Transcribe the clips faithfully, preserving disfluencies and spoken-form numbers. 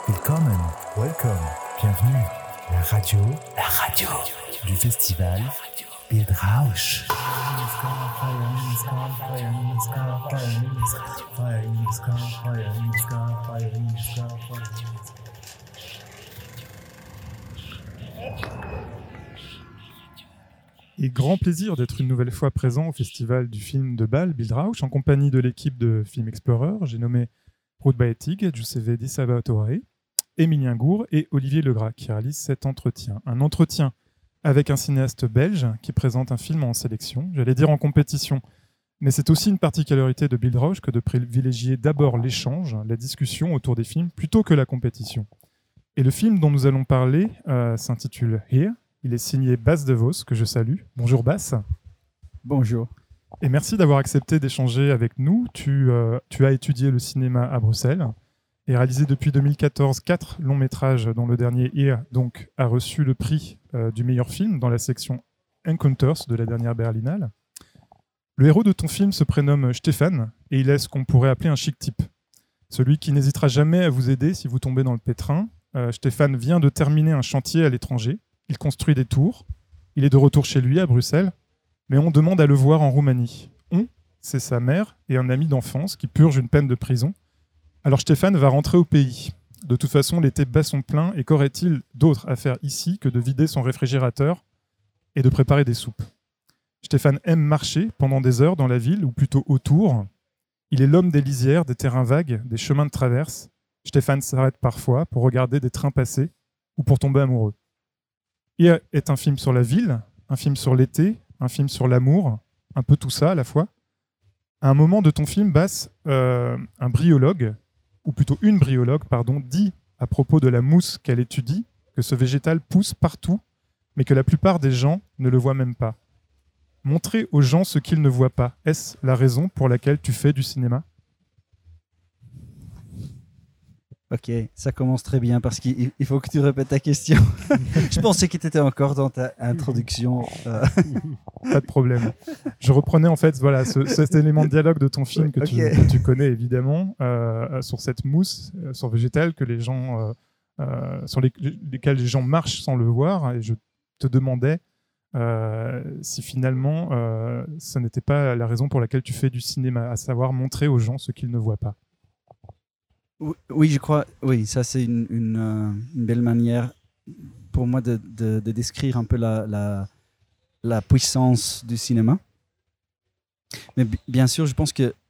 Willkommen, welcome, bienvenue. La radio, la radio du festival Bildrausch. Et grand plaisir d'être une nouvelle fois présent au festival du film de Bâle, Bildrausch, en compagnie de l'équipe de Film Explorer. J'ai nommé Ruth Baetig, Giuseppe Di Salvatore, Émilien Gour et Olivier Legras qui réalisent cet entretien. Un entretien avec un cinéaste belge qui présente un film en sélection, j'allais dire en compétition. Mais c'est aussi une particularité de Bildrausch que de privilégier d'abord l'échange, la discussion autour des films, plutôt que la compétition. Et le film dont nous allons parler euh, s'intitule Here. Il est signé Bas de Vos, que je salue. Bonjour Bas. Bonjour. Et merci d'avoir accepté d'échanger avec nous. Tu, euh, tu as étudié le cinéma à Bruxelles et réalisé depuis deux mille quatorze quatre longs métrages, dont le dernier Here donc, a reçu le prix euh, du meilleur film dans la section Encounters de la dernière Berlinale. Le héros de ton film se prénomme Stéphane et il est ce qu'on pourrait appeler un chic type. Celui qui n'hésitera jamais à vous aider si vous tombez dans le pétrin. Euh, Stéphane vient de terminer un chantier à l'étranger. Il construit des tours. Il est de retour chez lui, à Bruxelles. Mais on demande à le voir en Roumanie. On, c'est sa mère et un ami d'enfance qui purge une peine de prison. Alors Stéphane va rentrer au pays. De toute façon, l'été bat son plein et qu'aurait-il d'autre à faire ici que de vider son réfrigérateur et de préparer des soupes. Stéphane aime marcher pendant des heures dans la ville, ou plutôt autour. Il est l'homme des lisières, des terrains vagues, des chemins de traverse. Stéphane s'arrête parfois pour regarder des trains passer ou pour tomber amoureux. Here est un film sur la ville, un film sur l'été, un film sur l'amour, un peu tout ça à la fois. À un moment de ton film, Bas, euh, un bryologue, ou plutôt une bryologue, pardon, dit à propos de la mousse qu'elle étudie que ce végétal pousse partout, mais que la plupart des gens ne le voient même pas. Montrer aux gens ce qu'ils ne voient pas, est-ce la raison pour laquelle tu fais du cinéma ? Ok, ça commence très bien parce qu'il il faut que tu répètes ta question. Je pensais que tu étais encore dans ta introduction. Euh. Pas de problème. Je reprenais en fait voilà, ce, cet élément de dialogue de ton film que, okay. tu, que tu connais évidemment, euh, sur cette mousse, euh, sur végétale que les gens, euh, euh, sur les, lesquels les gens marchent sans le voir. Et je te demandais euh, si finalement euh, ce n'était pas la raison pour laquelle tu fais du cinéma, à savoir montrer aux gens ce qu'ils ne voient pas. Oui, je crois. Oui, ça c'est une, une, euh, une belle manière pour moi de, de, de décrire un peu la, la, la puissance du cinéma. Mais b- bien sûr, je pense que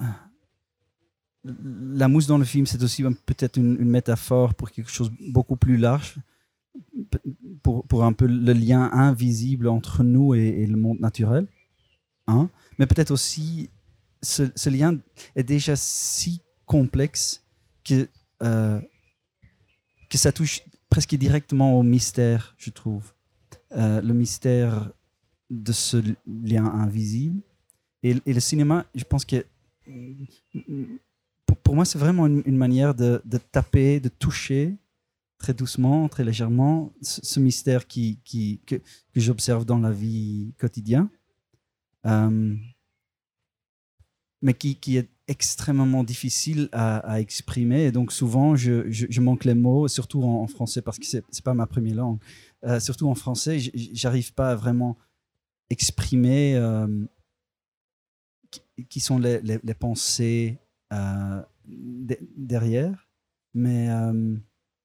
la mousse dans le film, c'est aussi peut-être une, une métaphore pour quelque chose de beaucoup plus large, pour, pour un peu le lien invisible entre nous et, et le monde naturel. Hein? Mais peut-être aussi, ce, ce lien est déjà si complexe que, euh, que ça touche presque directement au mystère, je trouve. Euh, le mystère de ce lien invisible. Et, et le cinéma, je pense que pour, pour moi, c'est vraiment une, une manière de, de taper, de toucher très doucement, très légèrement, ce, ce mystère qui, qui, que, que j'observe dans la vie quotidienne. Euh, mais qui, qui est extrêmement difficile à, à exprimer. Et donc, souvent, je, je, je manque les mots, surtout en, en français, parce que ce n'est pas ma première langue. Euh, surtout en français, je n'arrive pas à vraiment exprimer euh, qui, qui sont les, les, les pensées euh, de, derrière. Mais euh,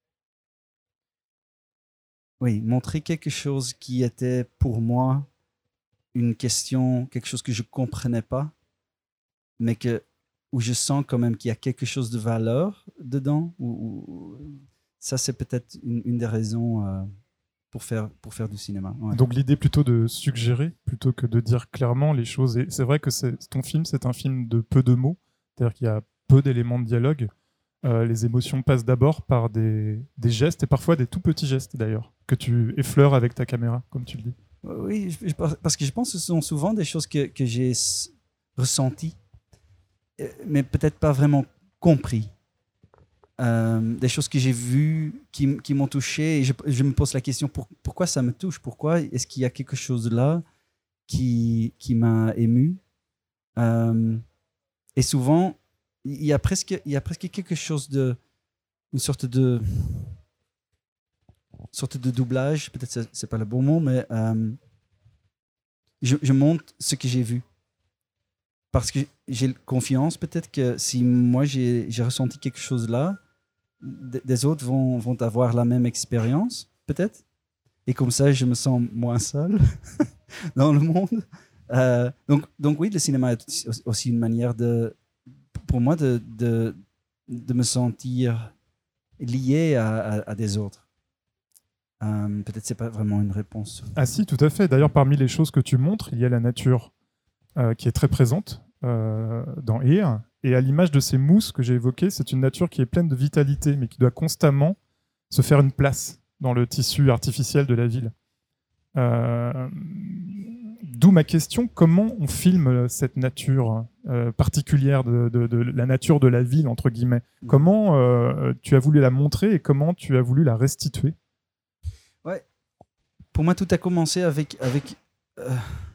oui, montrer quelque chose qui était pour moi une question, quelque chose que je ne comprenais pas, mais que, où je sens quand même qu'il y a quelque chose de valeur dedans. Ou, ou, ça, c'est peut-être une, une des raisons euh, pour, faire, pour faire du cinéma. Ouais. Donc l'idée plutôt de suggérer, plutôt que de dire clairement les choses. Et c'est vrai que c'est, ton film, c'est un film de peu de mots, c'est-à-dire qu'il y a peu d'éléments de dialogue. Euh, les émotions passent d'abord par des, des gestes, et parfois des tout petits gestes d'ailleurs, que tu effleures avec ta caméra, comme tu le dis. Oui, je, parce que je pense que ce sont souvent des choses que, que j'ai s- ressenties, mais peut-être pas vraiment compris. Euh, des choses que j'ai vues qui, qui m'ont touché, et je, je me pose la question pour, pourquoi ça me touche, pourquoi est-ce qu'il y a quelque chose là qui, qui m'a ému. Euh, et souvent il y a presque il y a presque quelque chose de une sorte de, sorte de doublage, peut-être que ce n'est pas le bon mot, mais euh, je, je montre ce que j'ai vu. Parce que j'ai confiance, peut-être que si moi j'ai, j'ai ressenti quelque chose là, d- des autres vont, vont avoir la même expérience, peut-être. Et comme ça, je me sens moins seul dans le monde. Euh, donc, donc oui, le cinéma est aussi une manière de, pour moi de, de, de me sentir lié à, à, à des autres. Euh, peut-être que ce n'est pas vraiment une réponse. Ah si, tout à fait. D'ailleurs, parmi les choses que tu montres, il y a la nature euh, qui est très présente euh, dans Here. Et à l'image de ces mousses que j'ai évoquées, c'est une nature qui est pleine de vitalité, mais qui doit constamment se faire une place dans le tissu artificiel de la ville. Euh, D'où ma question, comment on filme cette nature euh, particulière de, de, de la nature de la ville, entre guillemets. Comment euh, tu as voulu la montrer et comment tu as voulu la restituer? Ouais. Pour moi, tout a commencé avec, avec euh,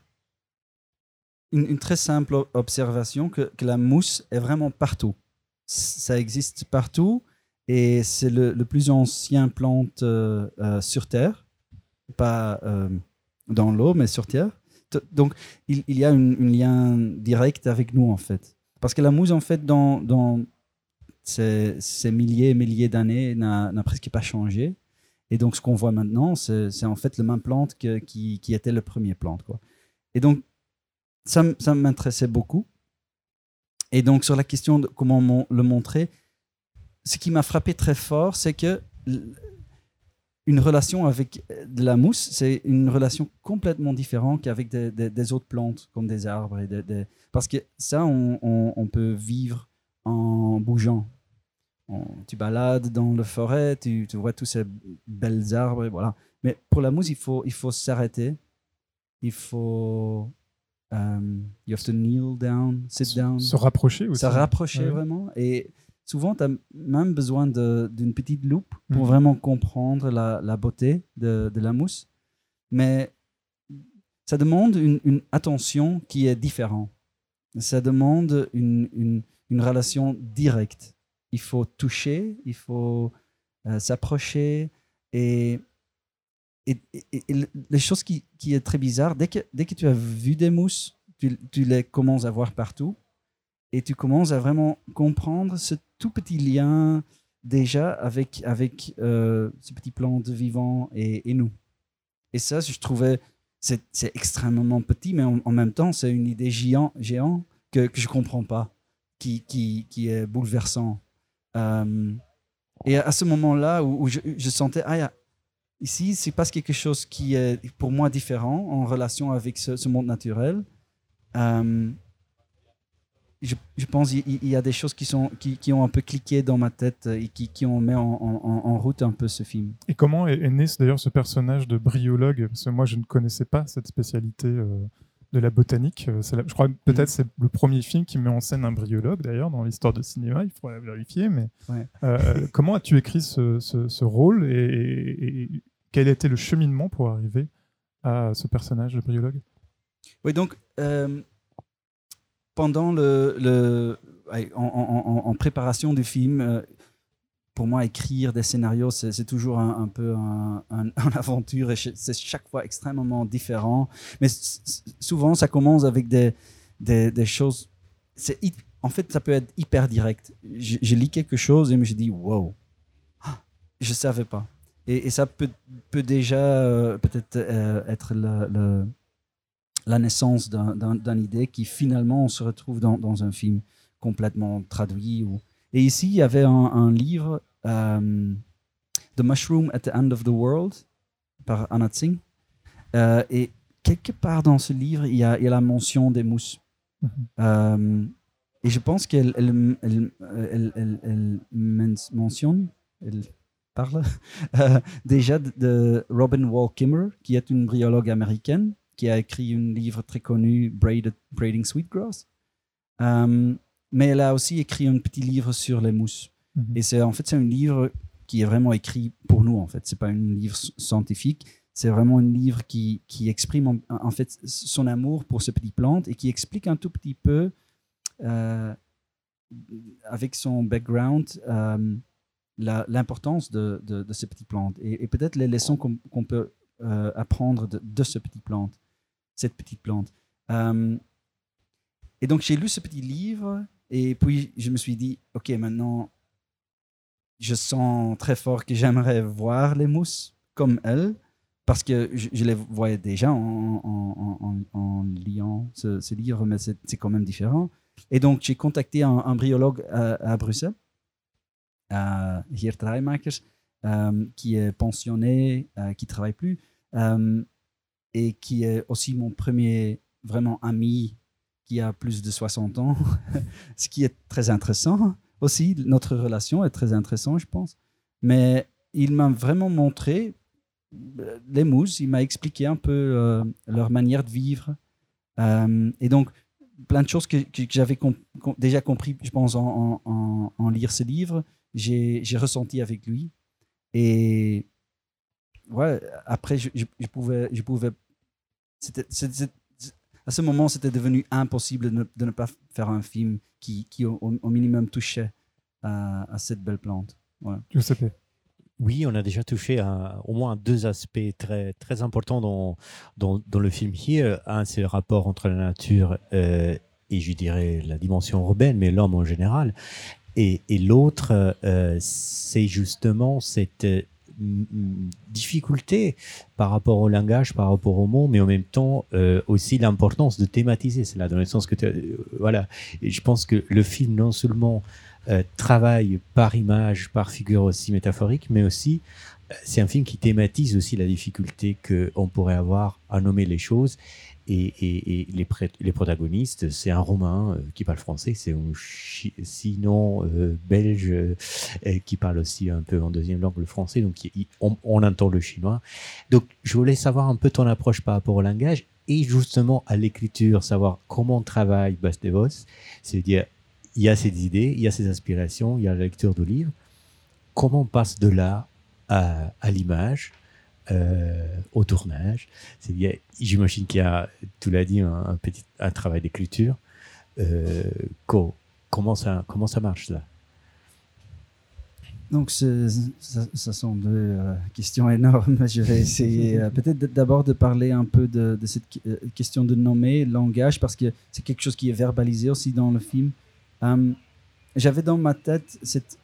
une, une très simple observation que, que la mousse est vraiment partout. Ça existe partout et c'est le, le plus ancien plante euh, euh, sur Terre, pas euh, dans l'eau, mais sur Terre. Donc, il, il y a un lien direct avec nous, en fait. Parce que la mousse, en fait, dans, dans ces, ces milliers et milliers d'années, n'a, n'a presque pas changé. Et donc, ce qu'on voit maintenant, c'est, c'est en fait la même plante que, qui, qui était la première plante, quoi. Et donc, ça, ça m'intéressait beaucoup. Et donc, sur la question de comment mon, le montrer, ce qui m'a frappé très fort, c'est que une relation avec de la mousse, c'est une relation complètement différente qu'avec des, des, des autres plantes, comme des arbres. Et des, des... Parce que ça, on, on, on peut vivre en bougeant. On, tu balades dans la forêt, tu, tu vois tous ces belles arbres, et voilà. Mais pour la mousse, il faut, il faut s'arrêter. Il faut... Um, you have to kneel down, sit Se, down. Se rapprocher aussi. Se rapprocher ouais. vraiment. Et souvent, tu as même besoin de, d'une petite loupe pour mmh. vraiment comprendre la, la beauté de, de la mousse. Mais ça demande une, une attention qui est différente. Ça demande une, une, une relation directe. Il faut toucher, il faut euh, s'approcher. Et, et, et, et les choses qui, qui est très bizarre, dès que, dès que tu as vu des mousses, tu, tu les commences à voir partout. Et tu commences à vraiment comprendre ce tout petit lien déjà avec, avec euh, ces petits plantes vivants et, et nous. Et ça, je trouvais, c'est, c'est extrêmement petit, mais en, en même temps, c'est une idée géant, géant que, que je ne comprends pas, qui, qui, qui est bouleversant. Euh, et à ce moment-là, où, où je, je sentais, ah, yeah, ici, il se passe quelque chose qui est pour moi différent en relation avec ce, ce monde naturel. Euh, Je, je pense qu'il y, y a des choses qui, sont, qui, qui ont un peu cliqué dans ma tête et qui, qui ont mis en, en, en route un peu ce film. Et comment est, est né d'ailleurs ce personnage de bryologue? Parce que moi, je ne connaissais pas cette spécialité euh, de la botanique. C'est la, je crois que peut-être mmh. c'est le premier film qui met en scène un bryologue, d'ailleurs, dans l'histoire de cinéma. Il faudrait vérifier. Mais ouais. euh, comment as-tu écrit ce, ce, ce rôle et, et, et quel était le cheminement pour arriver à ce personnage de bryologue? Oui, donc... Euh... Pendant le, le en, en, en préparation du film, euh, pour moi, écrire des scénarios, c'est, c'est toujours un, un peu un, un, une aventure et c'est chaque fois extrêmement différent. Mais c- souvent, ça commence avec des, des, des choses. C'est, en fait, ça peut être hyper direct. Je, je lis quelque chose et je me dis wow, je ne savais pas. Et, et ça peut, peut déjà euh, peut-être euh, être le, le la naissance d'un, d'un, d'une idée qui finalement on se retrouve dans, dans un film complètement traduit. Ou... Et ici, il y avait un, un livre, um, The Mushroom at the End of the World, par Anna Tsing. Euh, et quelque part dans ce livre, il y a, il y a la mention des mousses. Mm-hmm. Um, et je pense qu'elle elle, elle, elle, elle, elle mentionne, elle parle euh, déjà de, de Robin Wall Kimmerer, qui est une bryologue américaine, qui a écrit un livre très connu, Braided, Braiding Sweetgrass. Um, mais elle a aussi écrit un petit livre sur les mousses. Mm-hmm. Et c'est, en fait, c'est un livre qui est vraiment écrit pour nous, en fait. Ce n'est pas un livre scientifique, c'est vraiment un livre qui, qui exprime en, en fait son amour pour ce petit plante et qui explique un tout petit peu, euh, avec son background, euh, la, l'importance de, de, de ces petites plantes et, et peut-être les leçons qu'on, qu'on peut euh, apprendre de, de ce petit plante, cette petite plante. Euh, et donc, j'ai lu ce petit livre et puis je me suis dit, OK, maintenant, je sens très fort que j'aimerais voir les mousses comme elles, parce que je, je les voyais déjà en, en, en, en liant ce, ce livre, mais c'est, c'est quand même différent. Et donc, j'ai contacté un, un bryologue à, à Bruxelles, à Geert Rijmakers, euh, qui est pensionné, euh, qui ne travaille plus, euh, et qui est aussi mon premier vraiment ami qui a plus de soixante ans, ce qui est très intéressant. Aussi, notre relation est très intéressante, je pense. Mais il m'a vraiment montré les mousses, il m'a expliqué un peu euh, leur manière de vivre. Euh, et donc, plein de choses que, que, que j'avais comp- com- déjà compris, je pense, en, en, en lire ce livre, j'ai, j'ai ressenti avec lui. Et ouais, après, je, je, je pouvais... Je pouvais c'était, c'était, à ce moment, c'était devenu impossible de ne, de ne pas faire un film qui, qui au, au minimum, touchait à, à cette belle plante. Ouais. Giuseppe. Oui, on a déjà touché à, au moins deux aspects très, très importants dans, dans, dans le film Here. Un, c'est le rapport entre la nature euh, et, je dirais, la dimension urbaine, mais l'homme en général. Et, et l'autre, euh, c'est justement cette euh, difficulté par rapport au langage, par rapport au mot, mais en même temps euh, aussi l'importance de thématiser cela, dans le sens que, tu, euh, voilà, et je pense que le film non seulement euh, travaille par image, par figure aussi métaphorique, mais aussi euh, c'est un film qui thématise aussi la difficulté qu'on pourrait avoir à nommer les choses. Et, et, et les, pré- les protagonistes, c'est un Roumain euh, qui parle français, c'est un chi- sinon euh, Belge euh, qui parle aussi un peu en deuxième langue le français, donc il, on, on entend le chinois. Donc je voulais savoir un peu ton approche par rapport au langage et justement à l'écriture, savoir comment travaille Bas de Vos, c'est-à-dire il y a ces idées, il y a ces aspirations, il y a la lecture de livres, comment on passe de là à, à l'image, Euh, au tournage. C'est bien, j'imagine qu'il y a, tu l'as dit, un, un petit un travail d'écriture. Euh, co, comment, ça, comment ça marche là? Donc, ce, ça, ça sont deux euh, questions énormes. Je vais essayer euh, peut-être d'abord de parler un peu de, de cette euh, question de nommer, langage, parce que c'est quelque chose qui est verbalisé aussi dans le film. Um, j'avais dans ma tête cette,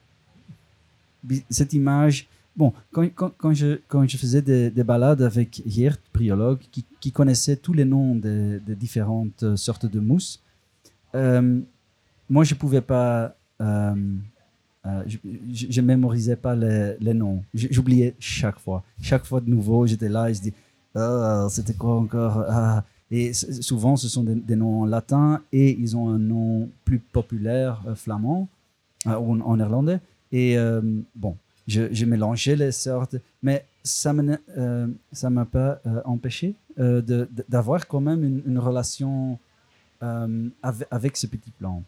cette image. Bon, quand, quand, quand, je, quand je faisais des, des balades avec Geert, bryologue, qui, qui connaissait tous les noms des, des différentes sortes de mousses, euh, moi, je ne pouvais pas... Euh, euh, je ne mémorisais pas les, les noms. J'oubliais chaque fois. Chaque fois de nouveau, j'étais là et je dis oh, c'était quoi encore ah. Et souvent, ce sont des, des noms en latin et ils ont un nom plus populaire euh, flamand euh, ou en, en néerlandais. Et euh, bon... Je, je mélangeais les sortes, mais ça ne euh, ça m'a pas euh, empêché euh, de, de, d'avoir quand même une, une relation euh, avec, avec ce petit plante.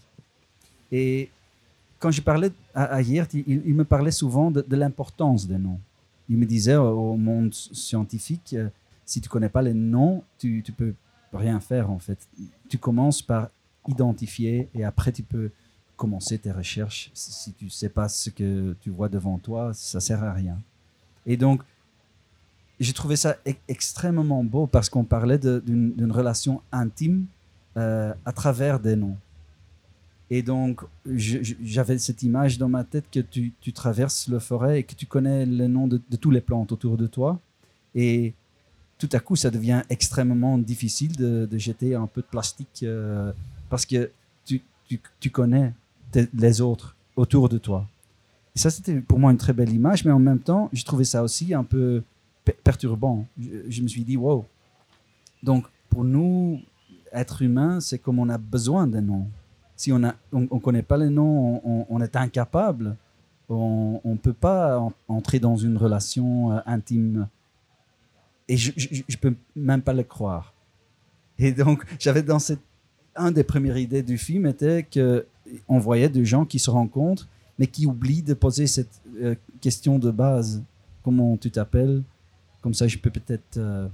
Et quand je parlais à, à Geert, il, il me parlait souvent de, de l'importance des noms. Il me disait au monde scientifique, euh, si tu ne connais pas les noms, tu ne peux rien faire en fait. Tu commences par identifier et après tu peux commencer tes recherches. Si tu ne sais pas ce que tu vois devant toi, ça ne sert à rien. Et donc, j'ai trouvé ça e- extrêmement beau parce qu'on parlait de, d'une, d'une relation intime euh, à travers des noms. Et donc, je, je, j'avais cette image dans ma tête que tu, tu traverses le forêt et que tu connais les noms de, de tous les plantes autour de toi. Et tout à coup, ça devient extrêmement difficile de, de jeter un peu de plastique euh, parce que tu, tu, tu connais les autres autour de toi. Et ça, c'était pour moi une très belle image, mais en même temps, je trouvais ça aussi un peu per- perturbant. Je, je me suis dit, wow. Donc, pour nous, êtres humains, c'est comme on a besoin d'un nom. Si on ne on, on connaît pas les noms, on, on est incapable. On ne peut pas en, entrer dans une relation euh, intime. Et je ne peux même pas le croire. Et donc, j'avais dans cette... Un des premières idées du film était qu'on voyait des gens qui se rencontrent, mais qui oublient de poser cette euh, question de base. Comment tu t'appelles? Comme ça, je peux peut-être, euh,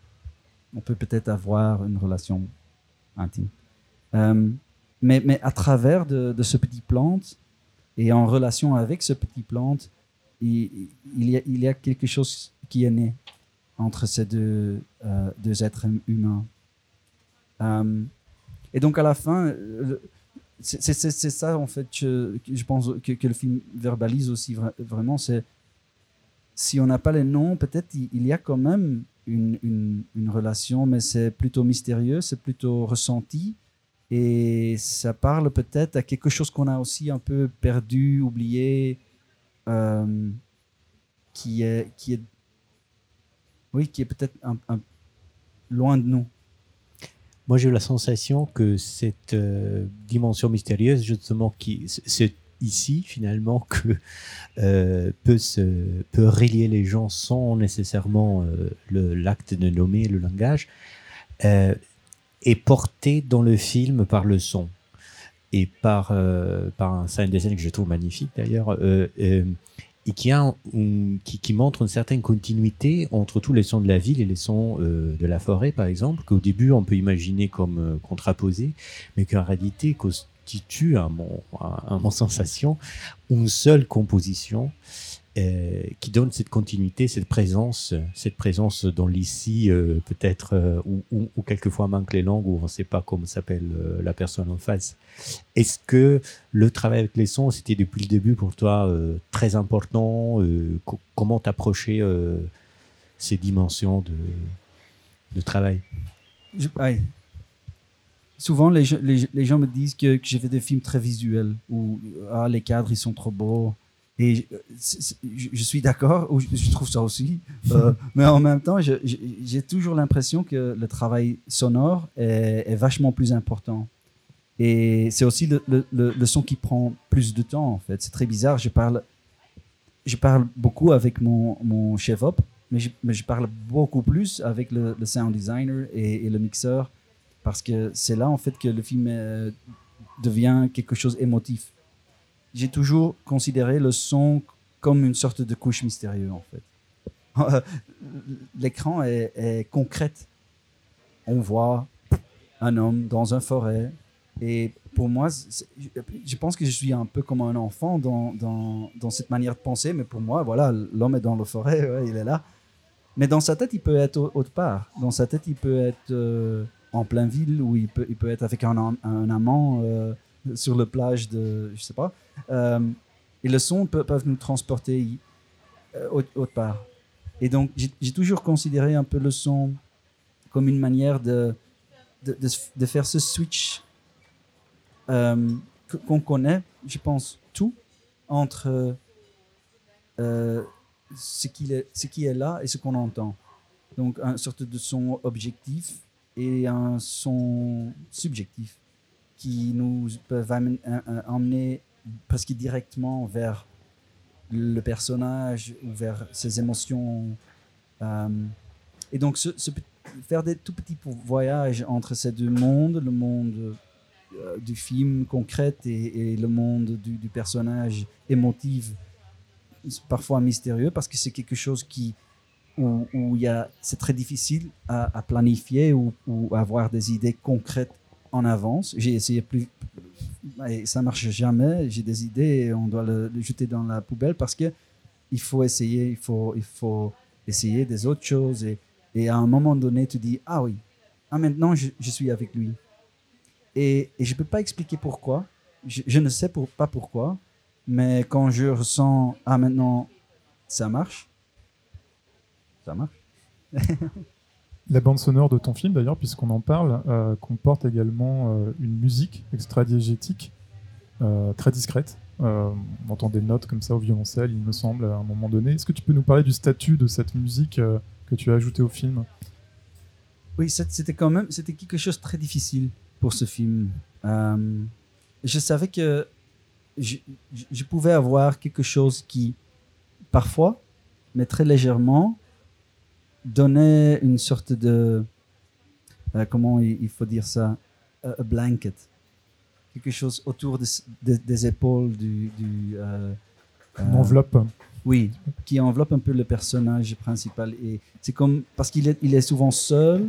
on peut peut-être avoir une relation intime. Euh, mais, mais à travers de, de ce petit plante, et en relation avec ce petit plante, il, il, y a, il y a quelque chose qui est né entre ces deux, euh, deux êtres humains. Euh, et donc à la fin, le, c'est, c'est, c'est ça en fait que, que je pense que, que le film verbalise aussi vra- vraiment. C'est si on n'a pas les noms, peut-être il, il y a quand même une, une, une relation, mais c'est plutôt mystérieux, c'est plutôt ressenti. Et ça parle peut-être à quelque chose qu'on a aussi un peu perdu, oublié, euh, qui est, qui est, oui, qui est peut-être un, un, loin de nous. Moi, j'ai eu la sensation que cette euh, dimension mystérieuse, justement, qui, c'est ici, finalement, que euh, peut, se, peut relier les gens sans nécessairement euh, le, l'acte de nommer le langage, euh, est porté dans le film par le son et par, euh, par un sound design que je trouve magnifique, d'ailleurs, euh, euh, et qui, a un, un, qui, qui montre une certaine continuité entre tous les sons de la ville et les sons euh, de la forêt, par exemple, qu'au début, on peut imaginer comme euh, contraposés, mais qu'en réalité constitue, à mon, à, à mon sensation, une seule composition euh, qui donne cette continuité, cette présence, cette présence dans l'ici, euh, peut-être, euh, où, où, où quelquefois manquent les langues, où on ne sait pas comment s'appelle euh, la personne en face. Est-ce que le travail avec les sons, c'était depuis le début pour toi euh, très important euh, co- Comment t'approcher euh, ces dimensions de, de travail? Je, ouais. Souvent, les, les, les gens me disent que, que j'ai fait des films très visuels, où ah, les cadres, ils sont trop beaux. Et c'est, c'est, je, je suis d'accord, ou je, je trouve ça aussi. Euh, mais en même temps, je, je, j'ai toujours l'impression que le travail sonore est, est vachement plus important. Et c'est aussi le, le, le, le son qui prend plus de temps, en fait. C'est très bizarre. Je parle, je parle beaucoup avec mon, mon chef-op, mais je, mais je parle beaucoup plus avec le, le sound designer et, et le mixeur, parce que c'est là, en fait, que le film euh, devient quelque chose d'émotif. J'ai toujours considéré le son comme une sorte de couche mystérieuse, en fait. L'écran est, est concrète. On voit un homme dans une forêt. Et pour moi, c'est, je pense que je suis un peu comme un enfant dans, dans, dans cette manière de penser. Mais pour moi, voilà, l'homme est dans la forêt, ouais, il est là. Mais dans sa tête, il peut être autre part. Dans sa tête, il peut être euh, en plein ville, ou il peut, il peut être avec un, un amant euh, sur la plage de, je sais pas. Euh, et le son peut, peuvent nous transporter euh, autre part. Et donc, j'ai, j'ai toujours considéré un peu le son comme une manière de, de, de, de faire ce switch euh, qu'on connaît, je pense, tout entre euh, ce, qui est, ce qui est là et ce qu'on entend. Donc, une sorte de son objectif et un son subjectif qui nous peuvent emmener presque directement vers le personnage ou vers ses émotions. Euh, et donc, ce, ce, faire des tout petits voyages entre ces deux mondes, le monde euh, du film concret et, et le monde du, du personnage émotif, parfois mystérieux, parce que c'est quelque chose qui, où, où y a, c'est très difficile à, à planifier ou, ou avoir des idées concrètes en avance. J'ai essayé plus, et ça marche jamais. J'ai des idées et on doit le, le jeter dans la poubelle parce que il faut essayer, il faut, il faut essayer des autres choses et, et à un moment donné, tu dis ah oui, ah maintenant je, je suis avec lui et, et je peux pas expliquer pourquoi. Je, je ne sais pour, pas pourquoi, mais quand je ressens ah maintenant ça marche, ça marche. La bande sonore de ton film, d'ailleurs, puisqu'on en parle, euh, comporte également euh, une musique extra-diégétique euh, très discrète. Euh, on entend des notes comme ça au violoncelle, il me semble, à un moment donné. Est-ce que tu peux nous parler du statut de cette musique euh, que tu as ajoutée au film ? Oui, c'était quand même c'était quelque chose de très difficile pour ce film. Euh, je savais que je, je pouvais avoir quelque chose qui, parfois, mais très légèrement, donnait une sorte de euh, comment il faut dire ça, a blanket, quelque chose autour de, de, des épaules du, du euh, une enveloppe. Oui, qui enveloppe un peu le personnage principal. Et c'est comme parce qu'il est, il est souvent seul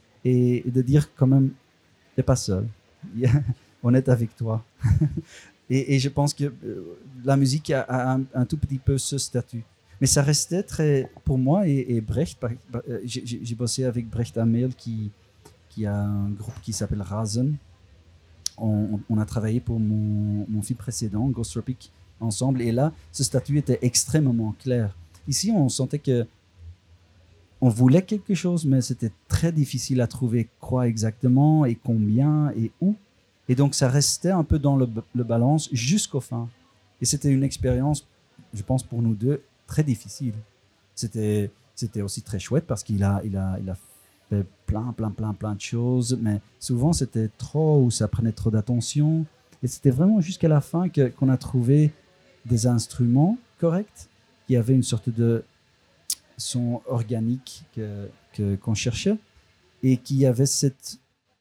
et, et de dire quand même t'es pas seul, on est avec toi. Et, et je pense que euh, la musique a, a un, un tout petit peu ce statut. Mais ça restait très, pour moi et, et Brecht, par- par- euh, j'ai j'ai bossé avec Brecht Amel qui, qui a un groupe qui s'appelle Rasen. On, on a travaillé pour mon, mon film précédent, Ghost Tropic, ensemble. Et là, ce statut était extrêmement clair. Ici, on sentait que on voulait quelque chose, mais c'était très difficile à trouver quoi exactement et combien et où. Et donc, ça restait un peu dans le, le balance jusqu'au fin. Et c'était une expérience, je pense, pour nous deux, très difficile. C'était, c'était aussi très chouette parce qu'il a, il a, il a fait plein, plein, plein, plein de choses, mais souvent, c'était trop ou ça prenait trop d'attention. Et c'était vraiment jusqu'à la fin que, qu'on a trouvé des instruments corrects qui avaient une sorte de son organique que, que, qu'on cherchait et qui avait cette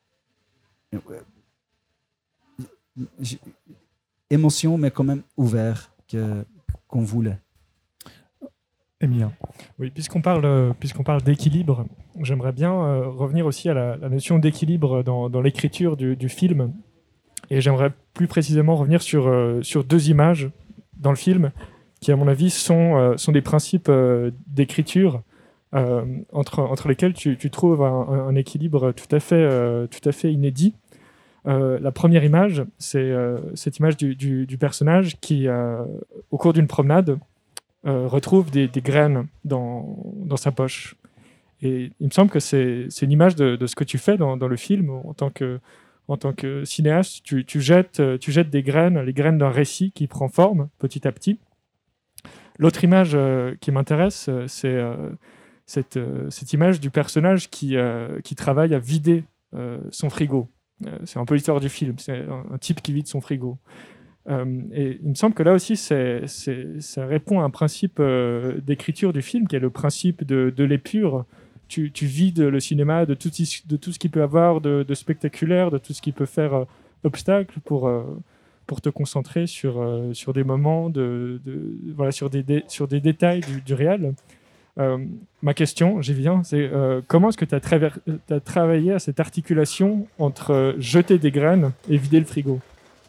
émotion, mais quand même ouverte que, qu'on voulait. Emilien. Oui, puisqu'on parle, euh, puisqu'on parle d'équilibre, j'aimerais bien euh, revenir aussi à la, la notion d'équilibre dans, dans l'écriture du, du film. Et j'aimerais plus précisément revenir sur, euh, sur deux images dans le film qui, à mon avis, sont, euh, sont des principes euh, d'écriture euh, entre, entre lesquels tu, tu trouves un, un équilibre tout à fait, euh, tout à fait inédit. Euh, la première image, c'est euh, cette image du, du, du personnage qui, euh, au cours d'une promenade, euh, retrouve des, des graines dans, dans sa poche. Et il me semble que c'est, c'est une image de, de ce que tu fais dans, dans le film en tant que, en tant que cinéaste. Tu, tu, jettes, tu jettes des graines, les graines d'un récit qui prend forme petit à petit. L'autre image euh, qui m'intéresse, euh, c'est euh, cette, euh, cette image du personnage qui, euh, qui travaille à vider euh, son frigo. Euh, c'est un peu l'histoire du film, c'est un, un type qui vide son frigo. Euh, et il me semble que là aussi, c'est, c'est, ça répond à un principe euh, d'écriture du film, qui est le principe de, de l'épure. Tu, tu vides le cinéma de tout, de tout ce qu'il peut avoir de, de spectaculaire, de tout ce qui peut faire euh, obstacle pour... Euh, pour te concentrer sur, euh, sur des moments, de, de, voilà, sur, des, dé, sur des détails du, du réel. Euh, ma question, j'y viens, c'est euh, comment est-ce que tu as traver- travaillé à cette articulation entre euh, jeter des graines et vider le frigo?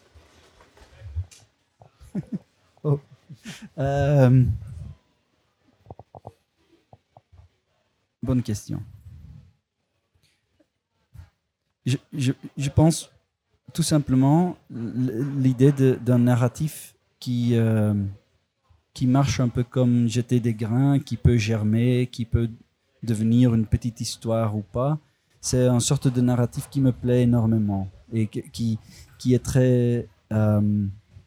oh. euh... Bonne question. Je, je, je pense tout simplement l'idée de, d'un narratif qui, euh, qui marche un peu comme jeter des grains, qui peut germer, qui peut devenir une petite histoire ou pas. C'est une sorte de narratif qui me plaît énormément et qui, qui est très, euh,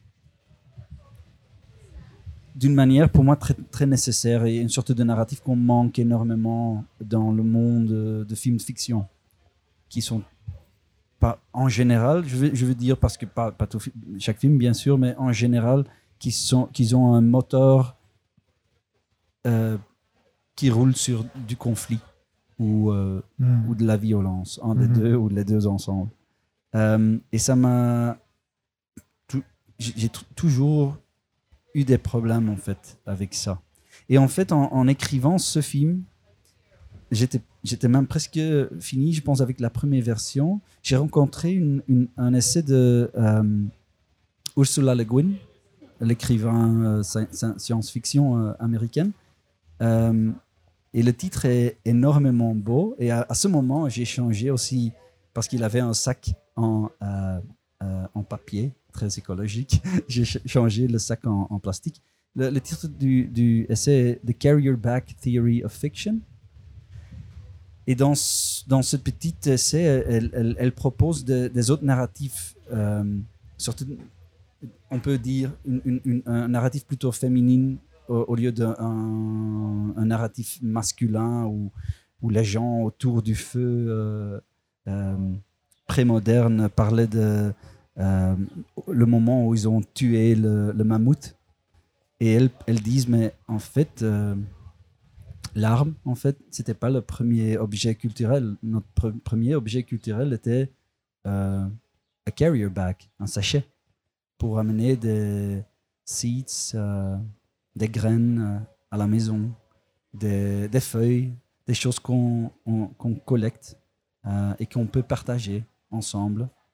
d'une manière pour moi très, très nécessaire et une sorte de narratif qu'on manque énormément dans le monde de films de fiction qui sont pas, en général, je veux, je veux dire, parce que pas, pas tout, chaque film bien sûr, mais en général, qui, sont, qui ont un moteur euh, qui roule sur du conflit ou, euh, mmh. ou de la violence, un des mmh. deux ou les deux ensemble. Euh, et ça m'a... J'ai t- toujours eu des problèmes en fait avec ça. Et en fait, en, en écrivant ce film, j'étais J'étais même presque fini, je pense, avec la première version. J'ai rencontré une, une, un essai de euh, Ursula Le Guin, l'écrivain euh, science-fiction euh, américaine. Euh, et le titre est énormément beau. Et à, à ce moment, j'ai changé aussi, parce qu'il avait un sac en, euh, euh, en papier, très écologique. J'ai ch- changé le sac en, en plastique. Le, le titre du, du essai est The Carrier Back Theory of Fiction. Et dans ce, dans ce petit essai, elle, elle, elle propose de, des autres narratifs, euh, surtout, on peut dire, une, une, une, un narratif plutôt féminin au, au lieu d'un un, un narratif masculin où, où les gens autour du feu euh, euh, pré-moderne parlaient de euh, le moment où ils ont tué le, le mammouth. Et elles, elles disent, mais en fait... Euh, l'arme, en fait, c'était pas le premier objet culturel. Notre pre- premier objet culturel était euh, un carrier bag, un sachet, pour amener des seeds, euh, des graines euh, à la maison, des, des feuilles, des choses qu'on, on, qu'on collecte euh, et qu'on peut partager ensemble.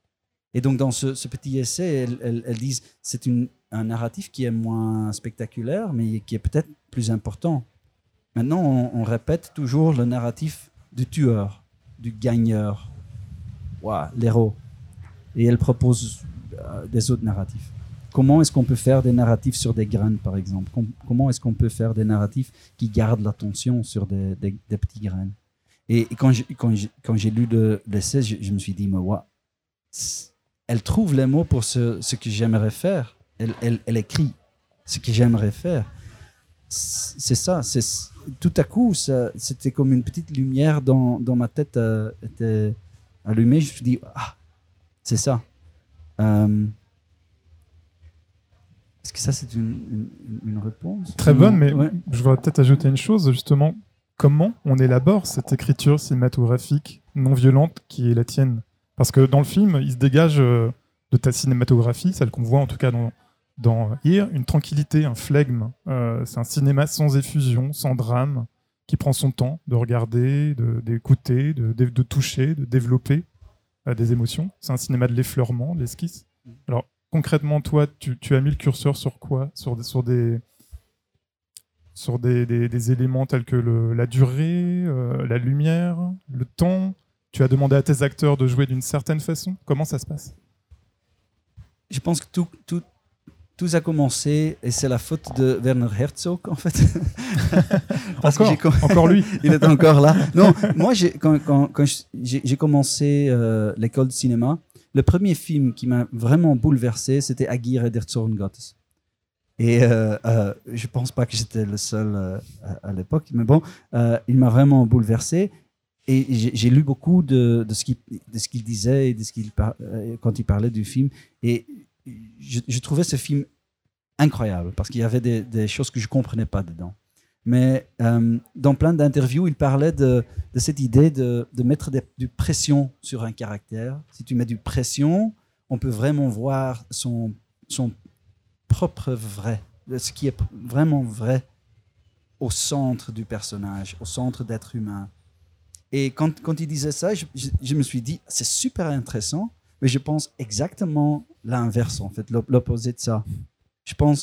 Et donc, dans ce, ce petit essai, elles, elles, elles disent c'est une, un narratif qui est moins spectaculaire, mais qui est peut-être plus important. Maintenant, on, on répète toujours le narratif du tueur, du gagneur, wow, l'héros. Et elle propose euh, des autres narratifs. Comment est-ce qu'on peut faire des narratifs sur des graines, par exemple? Com- Comment est-ce qu'on peut faire des narratifs qui gardent l'attention sur des, des, des petits graines? Et, et quand, j'ai, quand, j'ai, quand j'ai lu le, l'essai, je, je me suis dit, mais wow, elle trouve les mots pour ce, ce que j'aimerais faire. Elle, elle, elle écrit ce que j'aimerais faire. C'est ça. C'est, tout à coup, ça, c'était comme une petite lumière dans, dans ma tête euh, était allumée. Je me suis dit, ah, c'est ça. Euh, Est-ce que ça, c'est une, une, une réponse? Très bonne, mais ouais. Je voudrais peut-être ajouter une chose, justement. Comment on élabore cette écriture cinématographique non violente qui est la tienne? Parce que dans le film, il se dégage euh, de ta cinématographie, celle qu'on voit en tout cas dans, dans Here, une tranquillité, un flegme. Euh, c'est un cinéma sans effusion, sans drame, qui prend son temps de regarder, de, d'écouter, de, de, de toucher, de développer euh, des émotions. C'est un cinéma de l'effleurement, de l'esquisse. Alors, concrètement, toi, tu, tu as mis le curseur sur quoi? Sur des, sur des, sur des, des, des éléments tels que le, la durée, euh, la lumière, le temps. Tu as demandé à tes acteurs de jouer d'une certaine façon. Comment ça se passe? Je pense que tout, tout, tout a commencé, et c'est la faute de Werner Herzog, en fait. Parce encore, que j'ai com- encore lui. Il est encore là. Non, moi, j'ai, quand, quand, quand j'ai, j'ai commencé euh, l'école de cinéma, le premier film qui m'a vraiment bouleversé, c'était Aguirre der Zorn Gottes. Et euh, euh, je ne pense pas que j'étais le seul euh, à, à l'époque, mais bon, euh, il m'a vraiment bouleversé. Et j'ai, j'ai lu beaucoup de, de, ce qu'il, de ce qu'il disait et de ce qu'il par, euh, quand il parlait du film. Et je, je trouvais ce film incroyable parce qu'il y avait des, des choses que je ne comprenais pas dedans. Mais euh, dans plein d'interviews, il parlait de, de cette idée de, de mettre des, du pression sur un caractère. Si tu mets du pression, on peut vraiment voir son, son propre vrai, ce qui est vraiment vrai au centre du personnage, au centre d'être humain. Et quand, quand il disait ça, je, je, je me suis dit, c'est super intéressant, mais je pense exactement l'inverse, en fait, l'opposé de ça. Je pense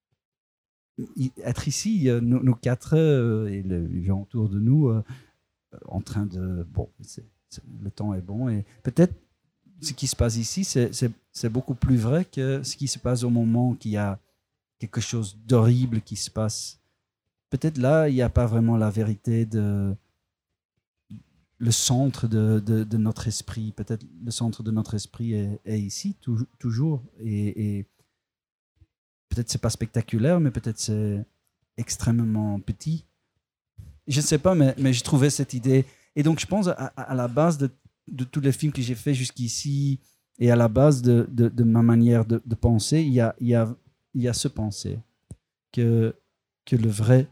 être ici, nous, nous quatre, euh, et les gens autour de nous, euh, en train de... Bon, c'est, c'est, le temps est bon, et peut-être ce qui se passe ici, c'est, c'est, c'est beaucoup plus vrai que ce qui se passe au moment qu'il y a quelque chose d'horrible qui se passe. Peut-être là, il n'y a pas vraiment la vérité de... Le centre de, de, de notre esprit, peut-être le centre de notre esprit est, est ici, tou- toujours, et... et peut-être c'est pas spectaculaire, mais peut-être c'est extrêmement petit. Je ne sais pas, mais, mais j'ai trouvé cette idée. Et donc, je pense à, à la base de, de tous les films que j'ai faits jusqu'ici et à la base de, de, de ma manière de, de penser, il y a, il y a, il y a ce penser que, que le vrai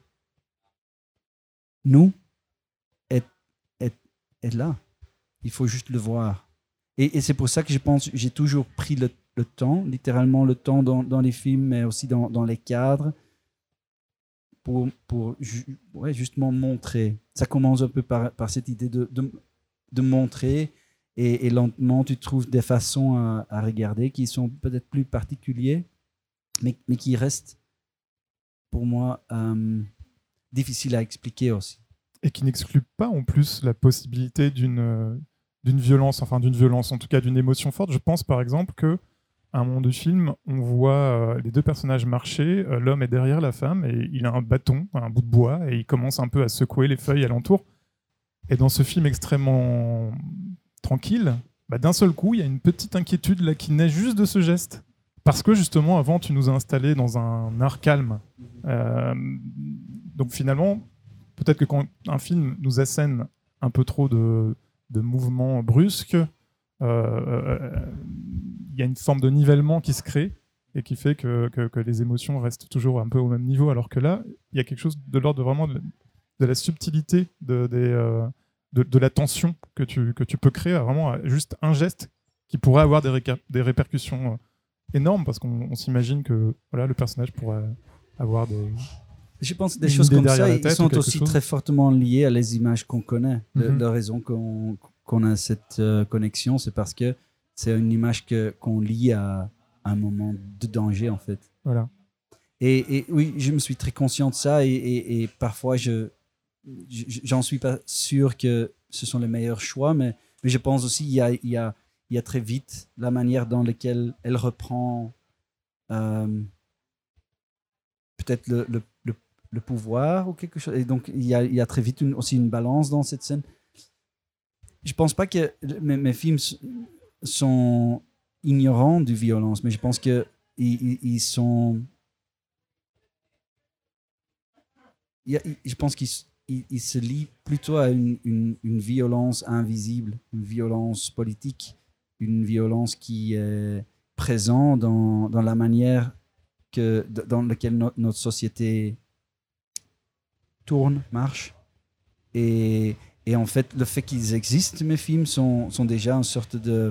nous est, est, est là. Il faut juste le voir. Et, et c'est pour ça que je pense j'ai toujours pris le le temps, littéralement le temps dans, dans les films, mais aussi dans, dans les cadres, pour, pour ju- ouais, justement montrer. Ça commence un peu par, par cette idée de, de, de montrer, et, et lentement tu trouves des façons à, à regarder qui sont peut-être plus particulières, mais, mais qui restent, pour moi, euh, difficiles à expliquer aussi. Et qui n'excluent pas en plus la possibilité d'une, euh, d'une violence, enfin d'une violence, en tout cas d'une émotion forte. Je pense par exemple que à un moment du film, on voit euh, les deux personnages marcher, euh, l'homme est derrière la femme et il a un bâton, un bout de bois, et il commence un peu à secouer les feuilles alentour. Et dans ce film extrêmement tranquille, bah, d'un seul coup, il y a une petite inquiétude là, qui naît juste de ce geste. Parce que justement, avant, tu nous as installés dans un art calme. Euh, donc finalement, peut-être que quand un film nous assène un peu trop de, de mouvements brusques, euh, il y a une forme de nivellement qui se crée et qui fait que, que, que les émotions restent toujours un peu au même niveau, alors que là, il y a quelque chose de l'ordre de vraiment de, de la subtilité, de, des, euh, de, de la tension que tu, que tu peux créer à vraiment à juste un geste qui pourrait avoir des, réca- des répercussions énormes, parce qu'on on s'imagine que voilà, le personnage pourrait avoir des... Je pense que des choses comme ça, ils sont aussi chose. très fortement liées à les images qu'on connaît. Mm-hmm. La raison qu'on, qu'on a cette euh, connexion, c'est parce que c'est une image que, qu'on lie à, à un moment de danger, en fait. Voilà. Et, et oui, je me suis très conscient de ça et, et, et parfois, je, je, j'en suis pas sûr que ce sont les meilleurs choix, mais, mais je pense aussi qu'il y a, il y, a, il y a très vite la manière dans laquelle elle reprend euh, peut-être le, le, le, le pouvoir ou quelque chose. Et donc, il y a, il y a très vite une, aussi une balance dans cette scène. Je pense pas que mes, mes films sont ignorants de violence, mais je pense qu'ils ils, ils sont... Il y a, je pense qu'ils ils, ils se lient plutôt à une, une, une violence invisible, une violence politique, une violence qui est présente dans, dans la manière que, dans laquelle no, notre société tourne, marche. Et, et en fait, le fait qu'ils existent, mes films, sont, sont déjà une sorte de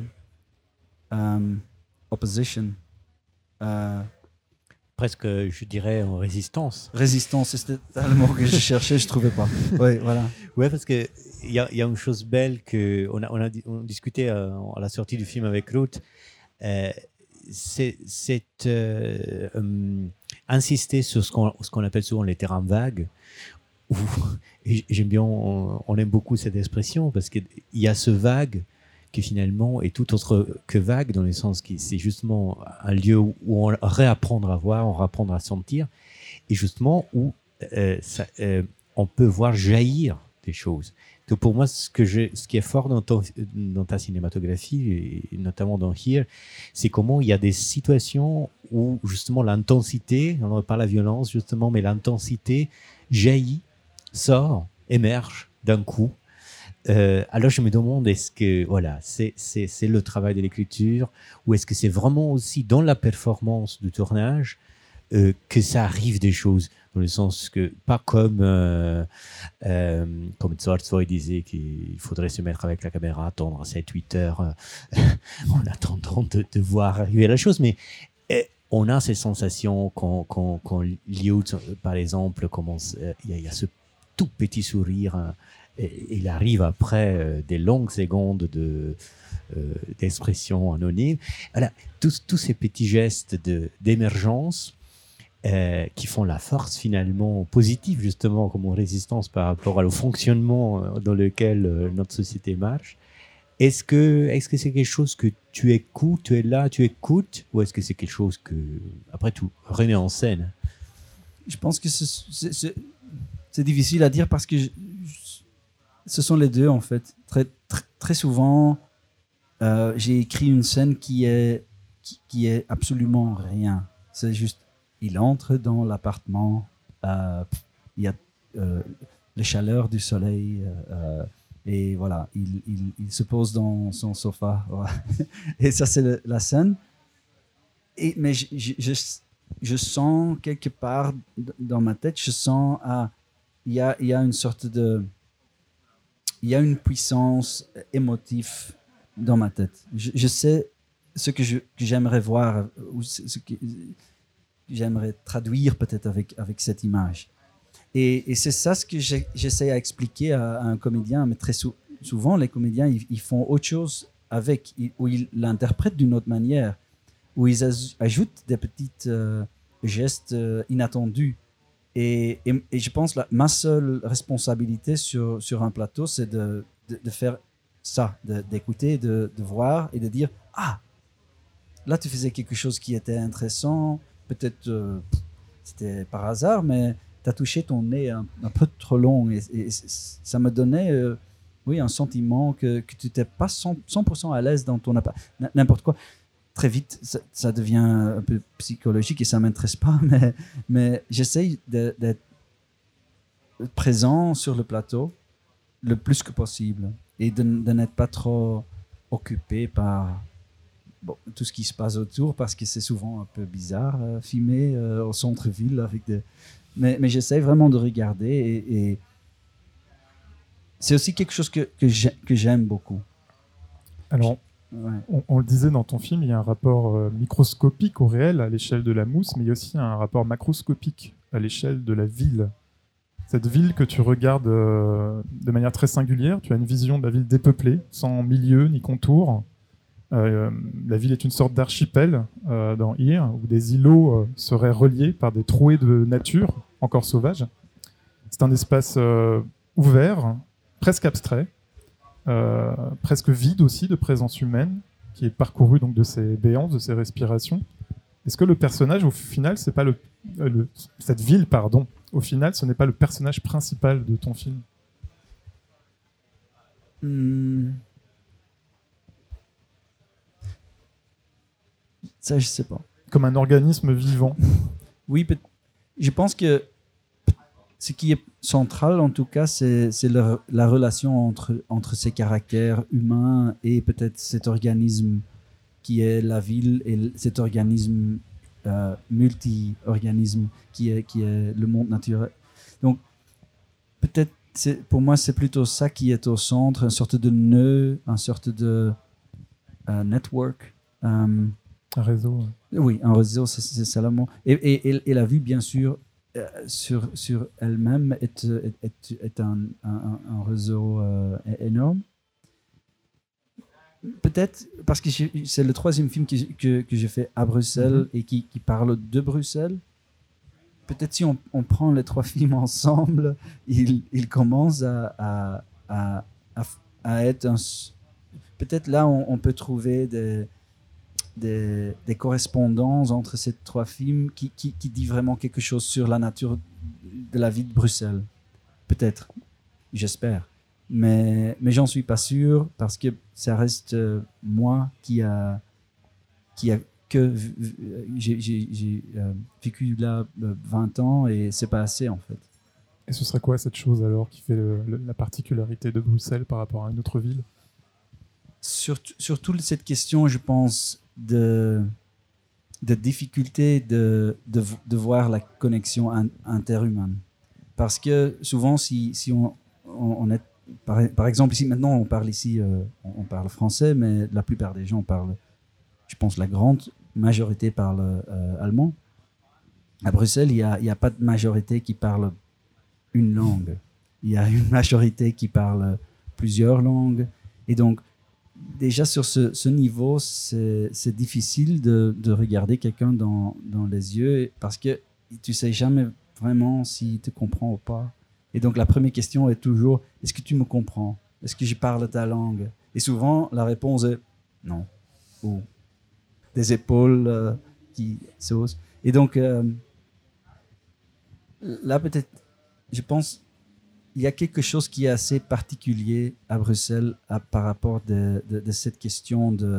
um, opposition. Euh, Presque, je dirais, en résistance. Résistance, c'était le mot que je cherchais, je ne trouvais pas. Oui, voilà. Ouais, parce qu'il y a, y a une chose belle que on a, on a, on a discuté à, à la sortie du film avec Ruth. Euh, c'est c'est euh, um, insister sur ce qu'on, ce qu'on appelle souvent les terrains vagues. Où, et j'aime bien, on, on aime beaucoup cette expression parce qu'il y a ce vague qui finalement est tout autre que vague, dans le sens que c'est justement un lieu où on réapprendre à voir, on réapprendre à sentir, et justement où euh, ça, euh, on peut voir jaillir des choses. Donc pour moi, ce, que je, ce qui est fort dans, ton, dans ta cinématographie, et notamment dans Here, c'est comment il y a des situations où justement l'intensité, on ne parle pas la violence justement, mais l'intensité jaillit, sort, émerge d'un coup. Euh, alors je me demande, est-ce que voilà, c'est, c'est, c'est le travail de l'écriture, ou est-ce que c'est vraiment aussi dans la performance du tournage euh, que ça arrive des choses, dans le sens que, pas comme euh, euh, comme Zwartzwoi disait qu'il faudrait se mettre avec la caméra, attendre sept huit heures euh, en attendant de, de voir arriver la chose, mais euh, on a ces sensations quand, quand, quand Liu, par exemple, commence, il euh, y, y a ce tout petit sourire, hein, et il arrive après euh, des longues secondes de, euh, d'expression anonyme. Voilà, tous, tous ces petits gestes de, d'émergence euh, qui font la force finalement positive, justement, comme une résistance par rapport au fonctionnement dans lequel euh, notre société marche. Est-ce que, est-ce que c'est quelque chose que tu écoutes, tu es là, tu écoutes, ou est-ce que c'est quelque chose que, après tout, remet en scène? Je pense que c'est, c'est, c'est, c'est difficile à dire parce que je, ce sont les deux, en fait. Très, très, très souvent, euh, j'ai écrit une scène qui est, qui, qui est absolument rien. C'est juste, il entre dans l'appartement, euh, il y a euh, la chaleur du soleil, euh, et voilà, il, il, il se pose dans son sofa. Voilà. Et ça, c'est le, la scène. Et, mais je, je, je, je sens quelque part dans ma tête, je sens, ah, il y a, il y a une sorte de... Il y a une puissance émotive dans ma tête. Je, je sais ce que, je, que j'aimerais voir, ou ce que j'aimerais traduire peut-être avec, avec cette image. Et, et c'est ça ce que j'ai, j'essaie à expliquer à, à un comédien, mais très sou, souvent les comédiens, ils, ils font autre chose avec, ils, où ils l'interprètent d'une autre manière, où ils aj- ajoutent des petits euh, gestes euh, inattendus. Et, et, et je pense que ma seule responsabilité sur, sur un plateau, c'est de, de, de faire ça, de, d'écouter, de, de voir et de dire « Ah, là tu faisais quelque chose qui était intéressant, peut-être euh, c'était par hasard, mais tu as touché ton nez un, un peu trop long. » Et, et ça me donnait euh, oui, un sentiment que, que tu n'étais pas cent pour cent à l'aise dans ton appareil, n'importe quoi. Très vite, ça, ça devient un peu psychologique et ça ne m'intéresse pas, mais, mais j'essaye de, d'être présent sur le plateau le plus que possible et de, de n'être pas trop occupé par bon, tout ce qui se passe autour, parce que c'est souvent un peu bizarre, euh, filmer euh, au centre-ville. Avec des... Mais, mais j'essaye vraiment de regarder et, et c'est aussi quelque chose que, que, j'ai, que j'aime beaucoup. Alors, Ouais. On, on le disait dans ton film, il y a un rapport euh, microscopique au réel à l'échelle de la mousse, mais il y a aussi un rapport macroscopique à l'échelle de la ville. Cette ville que tu regardes euh, de manière très singulière, tu as une vision de la ville dépeuplée, sans milieu ni contour, Euh, la ville est une sorte d'archipel euh, dans Here, où des îlots euh, seraient reliés par des trouées de nature encore sauvages. C'est un espace euh, ouvert, presque abstrait, euh, presque vide aussi de présence humaine, qui est parcouru donc de ses béances, de ses respirations. Est-ce que le personnage, au final, c'est pas le, le cette ville, pardon, au final, ce n'est pas le personnage principal de ton film? Hmm. Ça, je sais pas. Comme un organisme vivant. Oui, peut- je pense que ce qui est central, en tout cas, c'est, c'est le- la relation entre, entre ces caractères humains et peut-être cet organisme qui est la ville et l- cet organisme euh, multi-organisme qui est, qui est le monde naturel. Donc, peut-être, c'est, pour moi, c'est plutôt ça qui est au centre, une sorte de nœud, une sorte de euh, network. Euh, Un réseau. oui, un réseau, c'est, c'est ça le mot. Et, et, et- et la vue, bien sûr, euh, sur, sur elle-même est, est, est, est un, un, un réseau euh, énorme. Peut-être parce que j'ai- c'est le troisième film que, que, que j'ai fait à Bruxelles Mhm. et qui, qui parle de Bruxelles. Peut-être si on, on prend les trois films ensemble, ils, ils commencent à, à, à, à, à être un... s- Peut-être là, on, on peut trouver des, des, des correspondances entre ces trois films qui, qui, qui dit vraiment quelque chose sur la nature de la vie de Bruxelles. Peut-être, j'espère. Mais, mais j'en suis pas sûr parce que ça reste euh, moi qui a, qui a que v- v- j'ai, j'ai, j'ai euh, vécu là euh, vingt ans et c'est pas assez en fait. Et ce serait quoi cette chose alors qui fait le- le- la particularité de Bruxelles par rapport à une autre ville? Surtout, surtout cette question, je pense, de, de difficulté de, de, de voir la connexion in- interhumaine. Parce que souvent, si, si on, on, on est, par, par exemple, ici maintenant, on parle ici, euh, on, on parle français, mais la plupart des gens parlent, je pense, la grande majorité parle euh, allemand. À Bruxelles, il n'y a, il y a pas de majorité qui parle une langue. Il y a une majorité qui parle plusieurs langues. Et donc, déjà sur ce, ce niveau, c'est, c'est difficile de, de regarder quelqu'un dans, dans les yeux parce que tu sais jamais vraiment s'il te comprend ou pas. Et donc la première question est toujours, est-ce que tu me comprends? Est-ce que je parle ta langue? Et souvent, la réponse est non. Ou des épaules euh, qui sautent. Et donc, euh, là peut-être, je pense, il y a quelque chose qui est assez particulier à Bruxelles à- par rapport de, de, de cette question de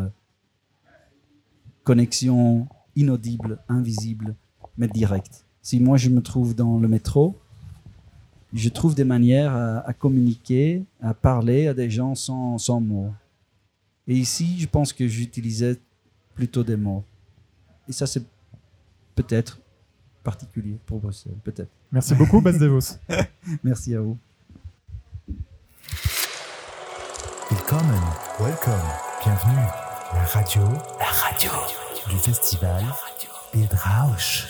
connexion inaudible, invisible, mais directe. Si moi je me trouve dans le métro, je trouve des manières à, à communiquer, à parler à des gens sans, sans mots. Et ici, je pense que j'utilisais plutôt des mots. Et ça, c'est peut-être particulier pour Bruxelles, peut-être. Merci beaucoup, Bas Devos. Merci à vous. Willkommen, welcome, bienvenue. La radio, la radio du festival Bildrausch.